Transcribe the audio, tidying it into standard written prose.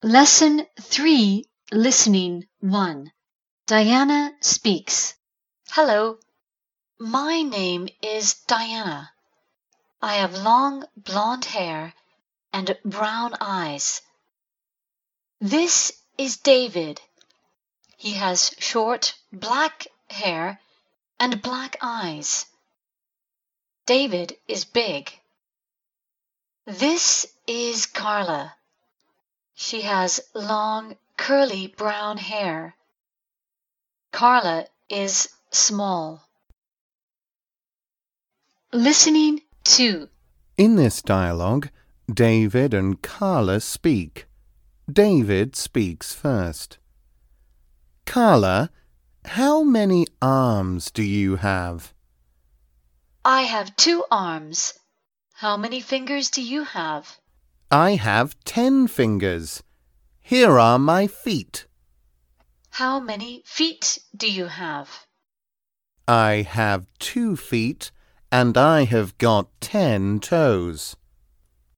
Lesson 3, Listening 1. Diana speaks. Hello, my name is Diana. I have long blonde hair and brown eyes. This is David. He has short black hair and black eyes. David is big. This is Carla. She has long curly brown hair. Carla is small. Listening 2. In this dialogue, David and Carla speak. David speaks first. Carla, how many arms do you have? I have 2 arms. How many fingers do you have? I have 10 fingers. Here are my feet. How many feet do you have? I have 2 feet and I have got 10 toes.